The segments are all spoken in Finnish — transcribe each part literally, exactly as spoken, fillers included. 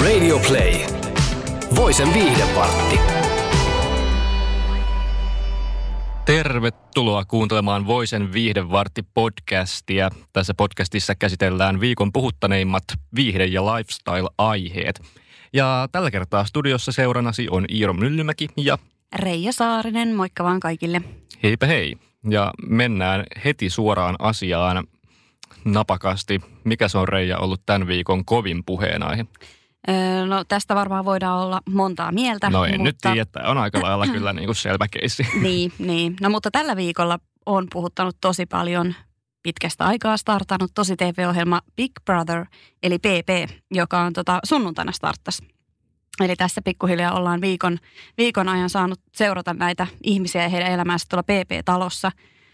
Radio Play. Voisen viihdevartti. Tervetuloa kuuntelemaan Voisen viihdevartti-podcastia. Tässä podcastissa käsitellään viikon puhuttaneimmat viihde- ja lifestyle-aiheet. Ja tällä kertaa studiossa seurannasi on Iiro Myllymäki ja Reija Saarinen, moikka vaan kaikille. Heipä hei. Ja mennään heti suoraan asiaan napakasti. Mikä se on, Reija, ollut tämän viikon kovin puheenaihe? Öö, no tästä varmaan voidaan olla montaa mieltä. No en mutta... nyt tiedä, että on aika lailla kyllä niin kuin selvä keissi. Niin, niin. No mutta tällä viikolla on puhuttanut tosi paljon pitkästä aikaa startannut tosi T V-ohjelma Big Brother, eli P P, joka on tota, sunnuntaina starttasi. Eli tässä pikkuhiljaa ollaan viikon, viikon ajan saanut seurata näitä ihmisiä ja heidän elämäänsä tuolla P P-talossa.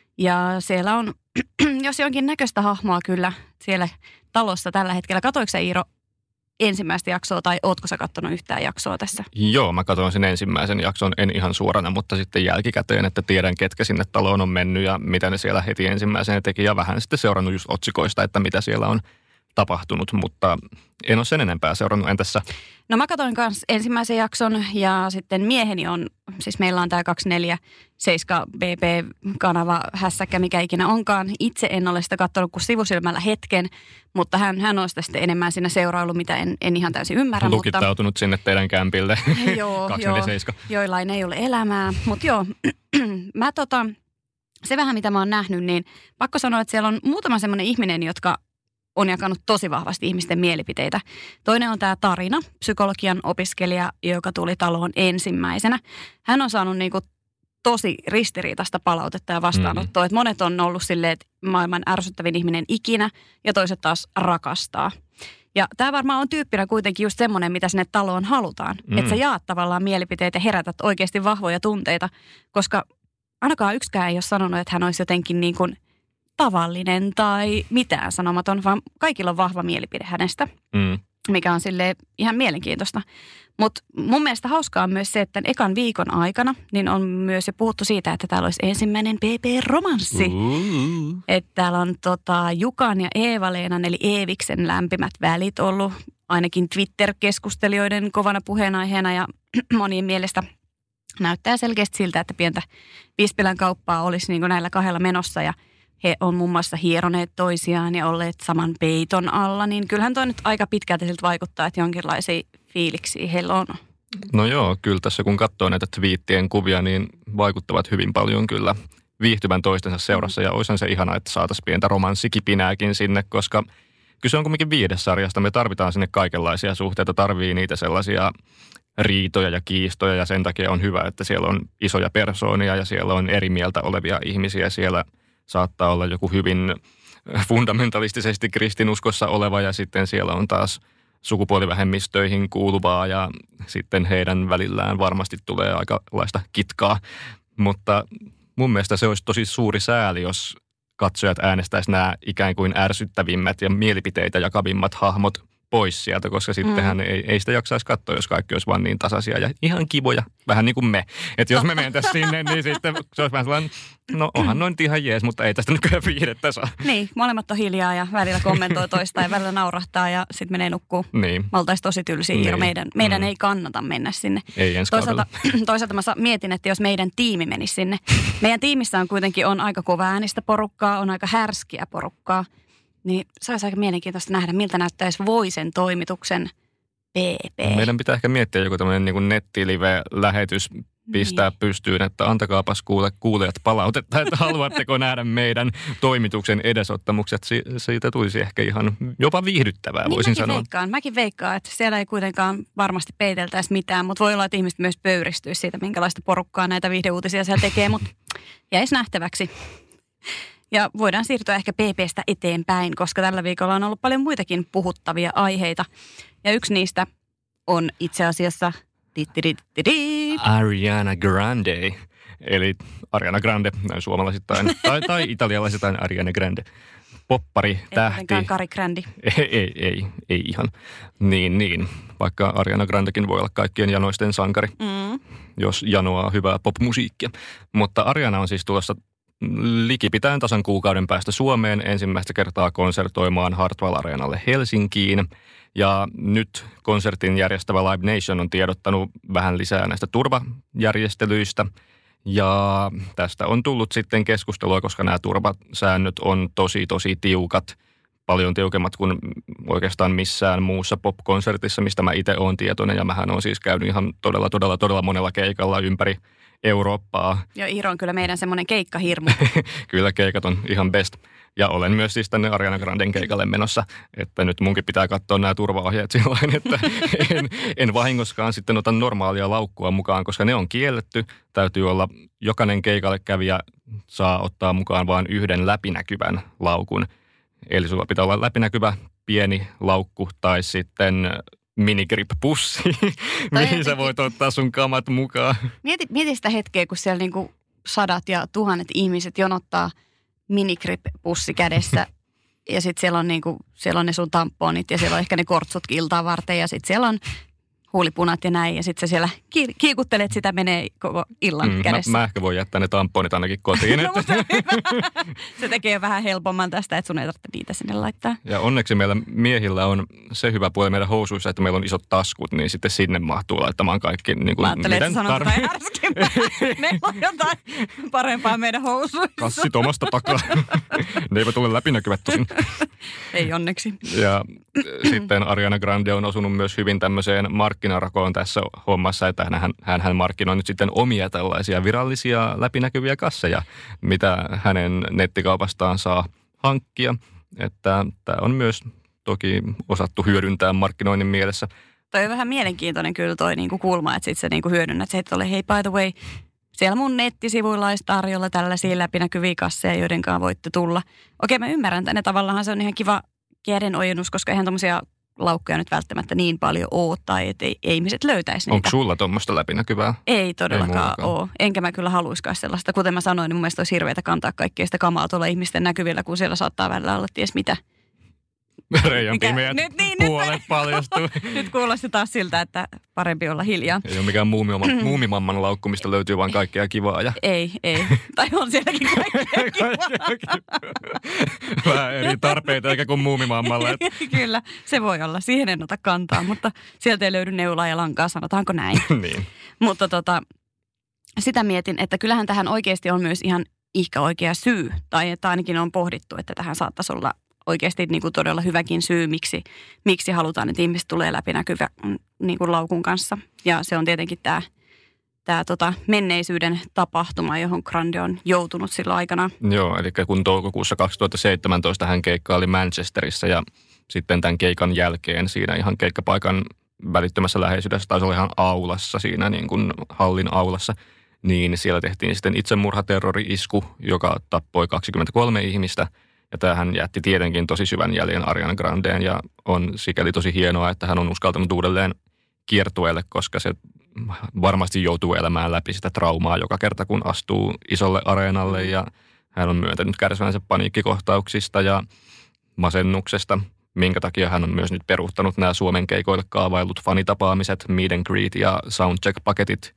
Ja siellä on, jos jonkin näköistä hahmoa kyllä siellä talossa tällä hetkellä. Katoiko sä, Iiro, ensimmäistä jaksoa tai ootko sä katsonut yhtään jaksoa tässä? Joo, mä katsoin sen ensimmäisen jakson, en ihan suorana, mutta sitten jälkikäteen, että tiedän ketkä sinne taloon on mennyt ja mitä ne siellä heti ensimmäisenä teki. Ja vähän sitten seurannut just otsikoista, että mitä siellä on tapahtunut, mutta en ole sen enempää seurannut. Entäs sä? No mä katsoin kanssa ensimmäisen jakson ja sitten mieheni on, siis meillä on tämä kaksikymmentäneljä B B-kanava hässäkkä, mikä ikinä onkaan. Itse en ole sitä katsonut kuin sivusilmällä hetken, mutta hän, hän on sitä sitten enemmän siinä seurailu, mitä en, en ihan täysin ymmärrä. Lukittautunut mutta... sinne teidän kämpille. Joo, joo, joillain ei ole elämää, mutta joo, mä tota, se vähän mitä mä oon nähnyt, niin pakko sanoa, että siellä on muutama semmoinen ihminen, jotka on jakanut tosi vahvasti ihmisten mielipiteitä. Toinen on tämä Tarina, psykologian opiskelija, joka tuli taloon ensimmäisenä. Hän on saanut niinku tosi ristiriitaista palautetta ja vastaanottoa. Mm-hmm. Että monet on ollut silleen, että maailman ärsyttävin ihminen ikinä ja toiset taas rakastaa. Ja tämä varmaan on tyyppinä kuitenkin just semmoinen, mitä sinne taloon halutaan. Mm. Että sä jaat tavallaan mielipiteitä ja herätät oikeasti vahvoja tunteita, koska ainakaan yksikään ei ole sanonut, että hän olisi jotenkin niin kuin tavallinen tai mitään sanomaton, vaan kaikilla on vahva mielipide hänestä, mm. mikä on silleen ihan mielenkiintoista. Mutta mun mielestä hauskaa on myös se, että ekan viikon aikana niin on myös jo puhuttu siitä, että täällä olisi ensimmäinen P P-romanssi. Uh. Että täällä on tota Jukan ja Eeva-Leenan eli Eeviksen lämpimät välit ollut ainakin Twitter-keskustelijoiden kovana puheenaiheena ja monien mielestä näyttää selkeästi siltä, että pientä vispilän kauppaa olisi niin kuin näillä kahdella menossa ja he on muun muassa hieroneet toisiaan ja olleet saman peiton alla, niin kyllähän toi nyt aika pitkälti siltä vaikuttaa, että jonkinlaisia fiiliksiä heillä on. No joo, kyllä tässä kun katsoo näitä twiittien kuvia, niin vaikuttavat hyvin paljon kyllä viihtyvän toistensa seurassa. Ja olisihan se ihanaa, että saataisiin pientä romanssikipinääkin sinne, koska kyse on kuitenkin viihdesarjasta. Me tarvitaan sinne kaikenlaisia suhteita, tarvii niitä sellaisia riitoja ja kiistoja ja sen takia on hyvä, että siellä on isoja persoonia ja siellä on eri mieltä olevia ihmisiä siellä. Saattaa olla joku hyvin fundamentalistisesti kristinuskossa oleva ja sitten siellä on taas sukupuolivähemmistöihin kuuluvaa ja sitten heidän välillään varmasti tulee aikalaista kitkaa. Mutta mun mielestä se olisi tosi suuri sääli, jos katsojat äänestäisi nämä ikään kuin ärsyttävimmät ja mielipiteitä jakavimmat hahmot pois sieltä, koska sittenhän mm. ei, ei sitä jaksaisi katsoa, jos kaikki olisi vaan niin tasaisia ja ihan kivoja, vähän niin kuin me. Että jos me mentäisiin sinne, niin sitten se olisi vähän sellainen, no onhan noin ihan jees, mutta ei tästä nykyään viihdettä saa. Niin, molemmat on hiljaa ja välillä kommentoi toista ja välillä naurahtaa ja sitten menee nukkuu. Niin. Me oltaisiin tosi tylsiä, niin. meidän, meidän mm. ei kannata mennä sinne. Ei ensi toisaalta, toisaalta mä mietin, että jos meidän tiimi menisi sinne. Meidän tiimissä on kuitenkin on aika kova äänistä porukkaa, on aika härskiä porukkaa. Niin se olisi aika mielenkiintoista nähdä, miltä näyttäisi Voisen toimituksen P P. Meidän pitää ehkä miettiä joku tämmöinen niin nettilive-lähetys pistää niin pystyyn, että antakaapas kuule, kuulijat palautetta, että haluatteko nähdä meidän toimituksen edesottamukset. Si- siitä tulisi ehkä ihan jopa viihdyttävää, niin voisin mäkin sanoa. Veikkaan, mäkin veikkaan, että siellä ei kuitenkaan varmasti peiteltäisi mitään, mutta voi olla, että ihmiset myös pöyristyisi siitä, minkälaista porukkaa näitä viihdeuutisia siellä tekee, mutta jäisi nähtäväksi. Ja voidaan siirtyä ehkä P P:stä eteenpäin, koska tällä viikolla on ollut paljon muitakin puhuttavia aiheita. Ja yksi niistä on itse asiassa Ariana Grande, eli Ariana Grande, näin suomalaisittain, tai, tai italialaisittain Ariana Grande. Poppari, tähti. Ei Kari Grandi. Ei, ei, ei, ei ihan. Niin, niin. Vaikka Ariana Grandekin voi olla kaikkien janoisten sankari, mm. jos janoaa hyvää popmusiikkia. Mutta Ariana on siis tulossa likipitäen tasan kuukauden päästä Suomeen ensimmäistä kertaa konsertoimaan Hartwall Areenalle Helsinkiin. Ja nyt konsertin järjestävä Live Nation on tiedottanut vähän lisää näistä turvajärjestelyistä. Ja tästä on tullut sitten keskustelua, koska nämä turvasäännöt on tosi, tosi tiukat. Paljon tiukemmat kuin oikeastaan missään muussa pop-konsertissa, mistä mä itse olen tietoinen. Ja mähän olen siis käynyt ihan todella, todella, todella monella keikalla ympäri Eurooppaa. Joo, Iiro on kyllä meidän semmoinen keikkahirmu. Kyllä, keikat on ihan best. Ja olen myös siis tänne Ariana Granden keikalle menossa, että nyt munkin pitää katsoa nämä turvaohjeet sillain, että en, en vahingoskaan sitten ota normaalia laukkua mukaan, koska ne on kielletty. Täytyy olla, jokainen keikalle kävijä saa ottaa mukaan vain yhden läpinäkyvän laukun. Eli sulla pitää olla läpinäkyvä pieni laukku tai sitten minigrip-pussi, mihin sä voit ottaa sun kamat mukaan. Mieti, mieti sitä hetkeä, kun siellä niinku sadat ja tuhannet ihmiset jonottaa minigrip-pussi kädessä ja sitten siellä on niinku, siellä on ne sun tamponit ja siellä on ehkä ne kortsutkin iltaa varten ja sitten siellä on huulipunat ja näin ja sitten sä siellä ki- kiikuttelet, sitä menee koko illan mm, kädessä. Mä, mä ehkä voin jättää ne tamponit ainakin kotiin. No, mutta se tekee jo vähän helpomman tästä, että sun ei tarvitse niitä sinne laittaa. Ja onneksi meillä miehillä on se hyvä puoli meidän housuissa, että meillä on isot taskut, niin sitten sinne mahtuu laittamaan kaikki. Niin kuin, mä ajattelin, että sanot jotain härskimpää. Meillä on jotain parempaa meidän housuissa. Kassit omasta takaa. Ne eivät ole läpinäkyvät tosin. Ei onneksi. Ja sitten Ariana Grande on osunut myös hyvin tämmöiseen markkinarakoon tässä hommassa, että hän, hän, hän markkinoi nyt sitten omia tällaisia virallisia läpinäkyviä kasseja, mitä hänen nettikaupastaan saa hankkia. Että tämä on myös toki osattu hyödyntää markkinoinnin mielessä. Toi on vähän mielenkiintoinen kyllä toi niinku kulma, että sit sä niinku hyödynnät se, että ole hei by the way, siellä mun nettisivuilla olisi tarjolla tällaisia läpinäkyviä kasseja, joiden kanssa voitte tulla. Okei, mä ymmärrän tänne. Tavallaan se on ihan kiva kädenojennus, koska eihän tommosia laukkuja nyt välttämättä niin paljon ole, tai että ei, ei ihmiset löytäisi niitä. Onko sulla tuommoista läpinäkyvää? Ei todellakaan ei ole. Enkä mä kyllä haluiskaan sellaista. Kuten mä sanoin, niin mun mielestä olisi hirveätä kantaa kaikkea sitä kamaa tuolla ihmisten näkyvillä, kun siellä saattaa välillä olla ties mitä. Reijan pimeät nyt, niin, puolet nyt, paljastuu. Nyt kuulosti taas siltä, että parempi olla hiljaa. Ei ole mikään muumimamman, muumimamman laukku, mistä löytyy vain kaikkea kivaa. Ja... Ei, ei. Tai on sielläkin kaikkea kivaa. Vähän eri tarpeita eikä kuin muumimammalle. Kyllä, se voi olla. Siihen en ota kantaa, mutta sieltä ei löydy neulaa ja lankaa, sanotaanko näin. Niin. Mutta tota, sitä mietin, että kyllähän tähän oikeasti on myös ihan ihka oikea syy. Tai että ainakin on pohdittu, että tähän saattaisi olla oikeasti niin kuin todella hyväkin syy, miksi, miksi halutaan, että ihmiset tulee läpinäkyvä niin kuin laukun kanssa. Ja se on tietenkin tämä, tämä tota menneisyyden tapahtuma, johon Grande on joutunut silloin aikana. Joo, eli kun toukokuussa kaksituhattaseitsemäntoista hän keikkaili Manchesterissa ja sitten tämän keikan jälkeen siinä ihan keikkapaikan välittömässä läheisyydessä, taisi olla ihan aulassa siinä niin kuin hallin aulassa, niin siellä tehtiin sitten itsemurhaterrori-isku, joka tappoi kaksikymmentäkolme ihmistä. Ja tämähän jätti tietenkin tosi syvän jäljen Ariana Grandeen ja on sikäli tosi hienoa, että hän on uskaltanut uudelleen kiertueelle, koska se varmasti joutuu elämään läpi sitä traumaa joka kerta, kun astuu isolle areenalle ja hän on myöntänyt kärsivänsä paniikkikohtauksista ja masennuksesta, minkä takia hän on myös nyt peruuttanut nämä Suomen keikoille kaavailut fanitapaamiset, meet and greet ja soundcheck-paketit.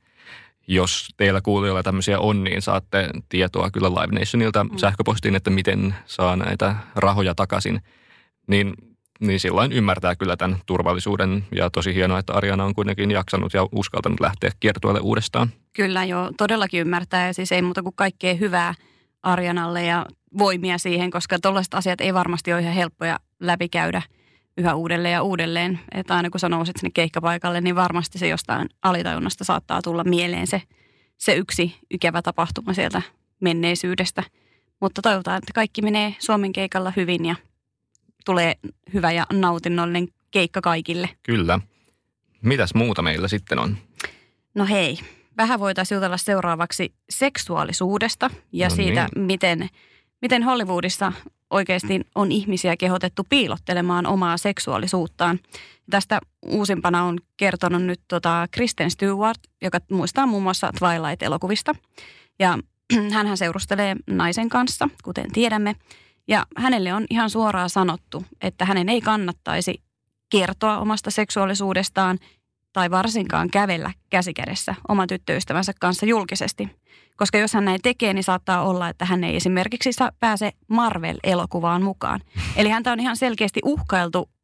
Jos teillä kuulijoilla tämmöisiä on, niin saatte tietoa kyllä Live Nationilta mm. sähköpostiin, että miten saa näitä rahoja takaisin. Niin, niin silloin ymmärtää kyllä tämän turvallisuuden ja tosi hienoa, että Ariana on kuitenkin jaksanut ja uskaltanut lähteä kiertueelle uudestaan. Kyllä joo, todellakin ymmärtää ja siis ei muuta kuin kaikkea hyvää Arianalle ja voimia siihen, koska tollaiset asiat ei varmasti ole ihan helppoja läpikäydä yhä uudelleen ja uudelleen. Että aina kun sä nouset sinne keikkapaikalle, niin varmasti se jostain alitajunnasta saattaa tulla mieleen se, se yksi ikävä tapahtuma sieltä menneisyydestä. Mutta toivotaan, että kaikki menee Suomen keikalla hyvin ja tulee hyvä ja nautinnollinen keikka kaikille. Kyllä. Mitäs muuta meillä sitten on? No hei, vähän voitaisiin jutella seuraavaksi seksuaalisuudesta ja no siitä, niin. miten, miten Hollywoodissa oikeasti on ihmisiä kehotettu piilottelemaan omaa seksuaalisuuttaan. Tästä uusimpana on kertonut nyt tota Kristen Stewart, joka muistaa muun muassa Twilight-elokuvista. Ja hänhän seurustelee naisen kanssa, kuten tiedämme. Ja hänelle on ihan suoraan sanottu, että hänen ei kannattaisi kertoa omasta seksuaalisuudestaan tai varsinkaan kävellä käsikädessä oman tyttöystävänsä kanssa julkisesti. Koska jos hän näin tekee, niin saattaa olla, että hän ei esimerkiksi pääse Marvel-elokuvaan mukaan. Eli häntä on ihan selkeästi uhkailtu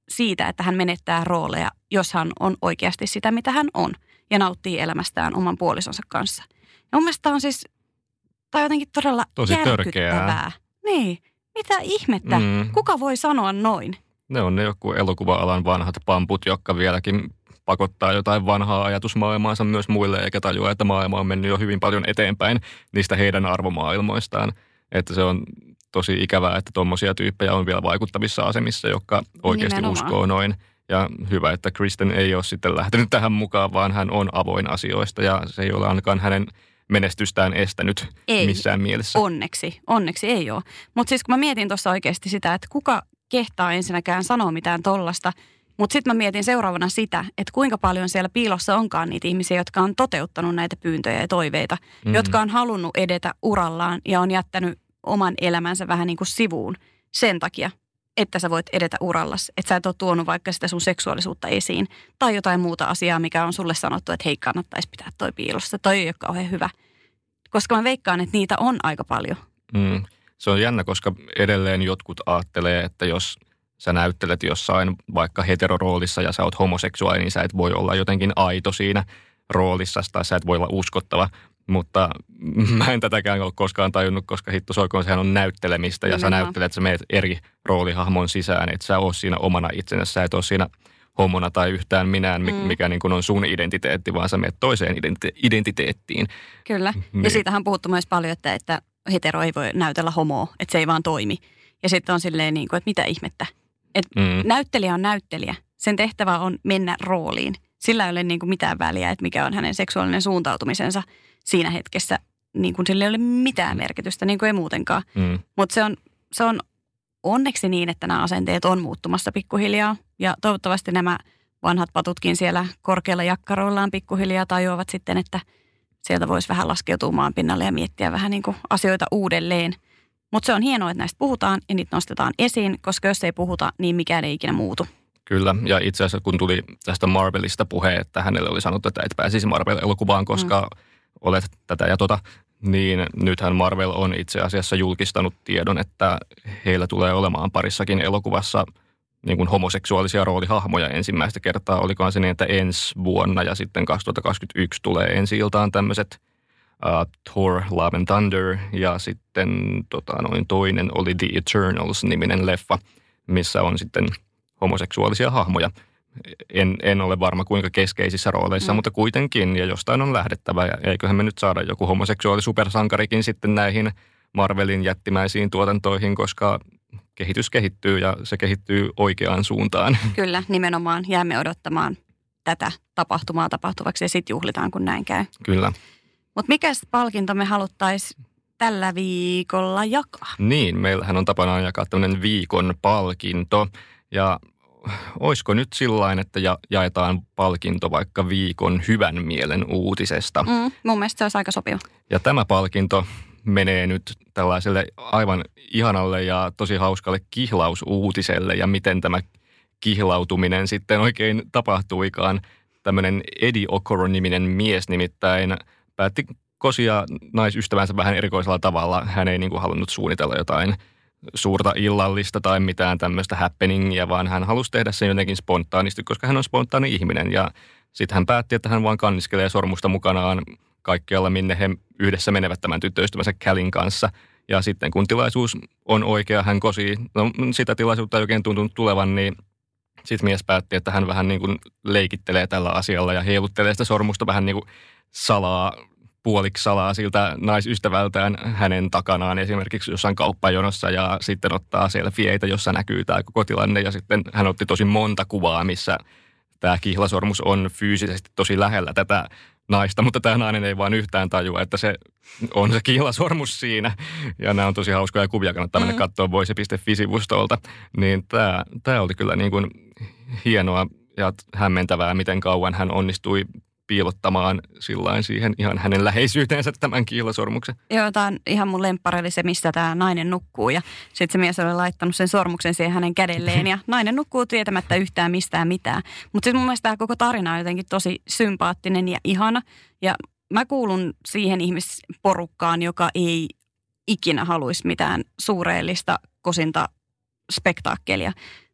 siitä, että hän menettää rooleja, jos hän on oikeasti sitä, mitä hän on. Ja nauttii elämästään oman puolisonsa kanssa. Ja mun mielestä tämä on siis, tämä on jotenkin todella tosi järkyttävää. Törkeää. Niin, mitä ihmettä? Mm. Kuka voi sanoa noin? Ne on ne joku elokuva-alan vanhat pamput, jotka vieläkin pakottaa jotain vanhaa ajatusmaailmaansa myös muille, eikä tajua, että maailma on mennyt jo hyvin paljon eteenpäin niistä heidän arvomaailmoistaan. Että se on tosi ikävää, että tuommoisia tyyppejä on vielä vaikuttavissa asemissa, jotka oikeasti Nimenomaan. uskoo noin. Ja hyvä, että Kristen ei ole sitten lähtenyt tähän mukaan, vaan hän on avoin asioista ja se ei ole ainakaan hänen menestystään estänyt ei, missään mielessä. Onneksi, onneksi ei ole. Mutta siis kun mä mietin tuossa oikeasti sitä, että kuka kehtaa ensinnäkään sanoa mitään tollasta, mutta sitten mä mietin seuraavana sitä, että kuinka paljon siellä piilossa onkaan niitä ihmisiä, jotka on toteuttanut näitä pyyntöjä ja toiveita, mm. jotka on halunnut edetä urallaan ja on jättänyt oman elämänsä vähän niin kuin sivuun sen takia, että sä voit edetä urallas, että sä et ole tuonut vaikka sitä sun seksuaalisuutta esiin tai jotain muuta asiaa, mikä on sulle sanottu, että hei, kannattaisi pitää toi piilossa, toi ei ole kauhean hyvä. Koska mä veikkaan, että niitä on aika paljon. Mm. Se on jännä, koska edelleen jotkut ajattelee, että jos sä näyttelet jossain vaikka heteroroolissa ja sä oot homoseksuaali, niin sä et voi olla jotenkin aito siinä roolissa tai sä et voi olla uskottava. Mutta mä en tätäkään ole koskaan tajunnut, koska hitto soikoon, sehän on näyttelemistä ja Nimenomaan. Sä näyttelet, että sä meet eri roolihahmon sisään, että sä oot siinä omana itsensä, sä et ole siinä homona tai yhtään minään, mikä mm. niin kuin on sun identiteetti, vaan sä meet toiseen identite- identiteettiin. Kyllä, niin. Ja siitähän on puhuttu myös paljon, että, että hetero ei voi näytellä homoa, että se ei vaan toimi. Ja sitten on silleen, niin kuin, että mitä ihmettä. Että mm. näyttelijä on näyttelijä, sen tehtävä on mennä rooliin. Sillä ei ole niin kuin mitään väliä, että mikä on hänen seksuaalinen suuntautumisensa siinä hetkessä. Niin kuin sillä ei ole mitään merkitystä, niin kuin ei muutenkaan. Mm. Mutta se on, se on onneksi niin, että nämä asenteet on muuttumassa pikkuhiljaa. Ja toivottavasti nämä vanhat patutkin siellä korkealla jakkaroillaan pikkuhiljaa tajuavat sitten, että sieltä voisi vähän laskeutua maan pinnalle ja miettiä vähän niin kuin asioita uudelleen. Mutta se on hienoa, että näistä puhutaan ja niitä nostetaan esiin, koska jos ei puhuta, niin mikään ei ikinä muutu. Kyllä, ja itse asiassa kun tuli tästä Marvelista puhe, että hänelle oli sanottu, että et pääsisi Marvel-elokuvaan, koska mm. olet tätä ja tota, niin nythän Marvel on itse asiassa julkistanut tiedon, että heillä tulee olemaan parissakin elokuvassa niin kuin homoseksuaalisia roolihahmoja ensimmäistä kertaa. Olikohan se niin, että ensi vuonna ja sitten kaksituhattakaksikymmentäyksi tulee ensi-iltaan tämmöiset uh, Thor, Love and Thunder ja sitten tota, noin toinen oli The Eternals-niminen leffa, missä on sitten homoseksuaalisia hahmoja. En, en ole varma kuinka keskeisissä rooleissa, mm. mutta kuitenkin ja jostain on lähdettävä. Ja eiköhän me nyt saada joku homoseksuaali supersankarikin sitten näihin Marvelin jättimäisiin tuotantoihin, koska kehitys kehittyy ja se kehittyy oikeaan suuntaan. Kyllä, nimenomaan. Jäämme odottamaan tätä tapahtumaa tapahtuvaksi ja sitten juhlitaan, kun näin käy. Kyllä. Mutta mikäs palkinto me haluttaisiin tällä viikolla jakaa? Niin, meillähän on tapana jakaa tämmöinen viikon palkinto ja olisiko nyt sillain, että ja, jaetaan palkinto vaikka viikon hyvän mielen uutisesta? Mm, mun mielestä se olisi aika sopiva. Ja tämä palkinto menee nyt tällaiselle aivan ihanalle ja tosi hauskalle kihlausuutiselle ja miten tämä kihlautuminen sitten oikein tapahtuikaan. Tämmöinen Eddie Okoro-niminen mies nimittäin päätti kosia naisystävänsä vähän erikoisella tavalla. Hän ei niin kuin halunnut suunnitella jotain suurta illallista tai mitään tämmöistä happeningia, vaan hän halusi tehdä sen jotenkin spontaanisti, koska hän on spontaani ihminen. Ja sitten hän päätti, että hän vaan kanniskelee sormusta mukanaan kaikkialla, minne he yhdessä menevät tämän tyttöystävänsä Callin kanssa. Ja sitten kun tilaisuus on oikea, hän kosii. No sitä tilaisuutta ei oikein tuntunut tulevan, niin sitten mies päätti, että hän vähän niin kuin leikittelee tällä asialla ja heiluttelee sitä sormusta vähän niin kuin salaa, puoliksi salaa siltä naisystävältään hänen takanaan esimerkiksi jossain kauppajonossa ja sitten ottaa selfieitä, jossa näkyy tämä koko tilanne. Ja sitten hän otti tosi monta kuvaa, missä tämä kihlasormus on fyysisesti tosi lähellä tätä naista, mutta tämä nainen ei vaan yhtään tajua, että se on se kihlasormus siinä. Ja nämä on tosi hauskoja kuvia, kannattaa mennä katsoa voise piste fi-sivustolta. Niin tämä, tämä oli kyllä niin kuin hienoa ja hämmentävää, miten kauan hän onnistui piilottamaan sillain siihen ihan hänen läheisyyteensä tämän kihlasormuksen. Joo, tämä on ihan mun lemppari, eli se, missä tämä nainen nukkuu. Ja sitten se mies oli laittanut sen sormuksen siihen hänen kädelleen ja nainen nukkuu tietämättä yhtään mistään mitään. Mutta siis mun mielestä tämä koko tarina on jotenkin tosi sympaattinen ja ihana. Ja mä kuulun siihen ihmisporukkaan, joka ei ikinä haluaisi mitään suureellista kosinta spektaakkelia.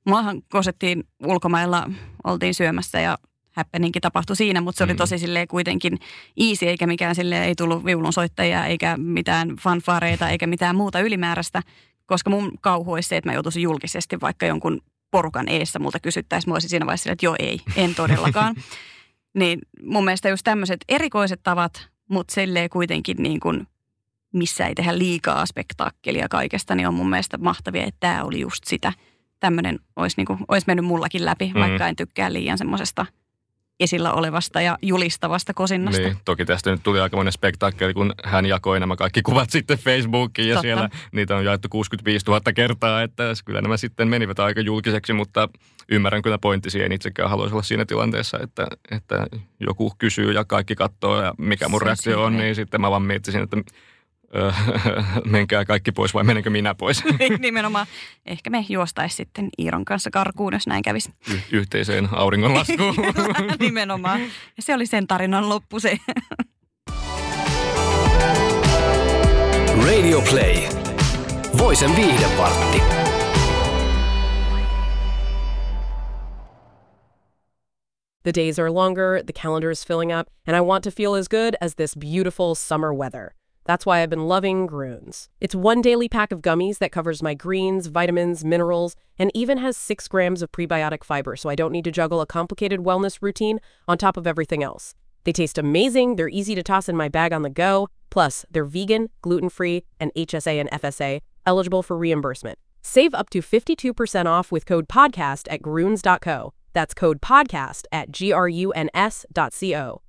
Muahan kosettiin ulkomailla, oltiin syömässä ja happeninkin tapahtui siinä, mutta se oli tosi silleen kuitenkin easy, eikä mikään silleen, ei tullut viulunsoittajia, eikä mitään fanfareita, eikä mitään muuta ylimääräistä, koska mun kauhu olisi se, että mä joutuisin julkisesti vaikka jonkun porukan eessä multa kysyttäisiin, mä olisin siinä vaiheessa silleen, että joo ei, en todellakaan. Niin mun mielestä just tämmöiset erikoiset tavat, mutta silleen kuitenkin niin kuin, missä ei tehdä liikaa spektaakkelia kaikesta, niin on mun mielestä mahtavia, että tämä oli just sitä. Tämmöinen olisi, niin kuin, olisi mennyt mullakin läpi, mm. vaikka en tykkää liian semmoisesta esillä olevasta ja julistavasta kosinnasta. Niin, toki tästä nyt tuli aika monen spektaakkeli, kun hän jakoi nämä kaikki kuvat sitten Facebookiin ja Totta. Siellä niitä on jaettu kuusikymmentäviisituhatta kertaa, että kyllä nämä sitten menivät aika julkiseksi, mutta ymmärrän kyllä pointtisi, en itsekään haluaisi olla siinä tilanteessa, että, että joku kysyy ja kaikki katsoo ja mikä mun Se reaktio on, niin sitten mä vaan miettisin, että menkää kaikki pois vai menenkö minä pois? Nimenomaan. Ehkä me juostaisi sitten Iiron kanssa karkuun, jos näin kävisi. Y- yhteiseen auringonlaskuun. Nimenomaan. Ja se oli sen tarinan loppu se. Radio Play. Voisen viihdevartti. The days are longer, the calendar is filling up, and I want to feel as good as this beautiful summer weather. That's why I've been loving Grüns. It's one daily pack of gummies that covers my greens, vitamins, minerals, and even has six grams of prebiotic fiber, so I don't need to juggle a complicated wellness routine on top of everything else. They taste amazing, they're easy to toss in my bag on the go, plus they're vegan, gluten-free, and H S A and F S A, eligible for reimbursement. Save up to fifty-two percent off with code podcast at grüns dot co. That's code podcast at G R U N S dot C O.